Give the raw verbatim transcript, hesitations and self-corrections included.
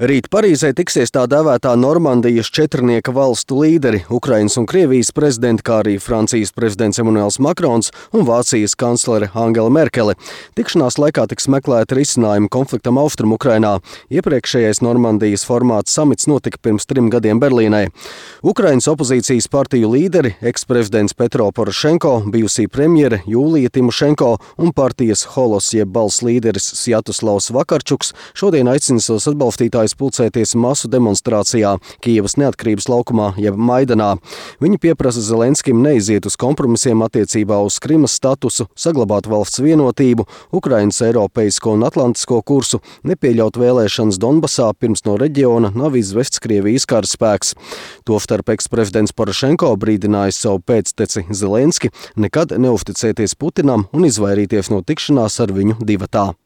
Rīt Parīzē tiksies tā dēvētā Normandijas četrnieka valstu līderi – Ukrainas un Krievijas prezidenti, kā arī Francijas prezidents Emmanuels Macrons un Vācijas kanclere Angela Merkele. Tikšanās laikā tiks meklēti risinājumi konfliktam Austrumu-Ukrainā. Iepriekšējais Normandijas formāts samits notika pirms trim gadiem Berlīnē. Ukrainas opozīcijas partiju līderi, eksprezidents Petro Porošenko, bijusī premjere Jūlija Timošenko un partijas Holos jeb balss līderis Sjatoslavs Vakarčuks šodien aicina savus atbalstītājus pulcēties masu demonstrācijā Kijevas neatkarības laukumā jeb Maidanā. Viņi pieprasa Zelenskim neiziet uz kompromisiem attiecībā uz Krimas statusu, saglabāt valsts vienotību, Ukrainas eiropeisko un atlantisko kursu, nepieļaut vēlēšanas Donbasā, pirms no reģiona nav izvests Krievijas karaspēks. Tostarp eksprezidents Porošenko brīdinājis savu pēcteci Zelenski nekad neuzticēties Putinam un izvairīties no tikšanās ar viņu divatā.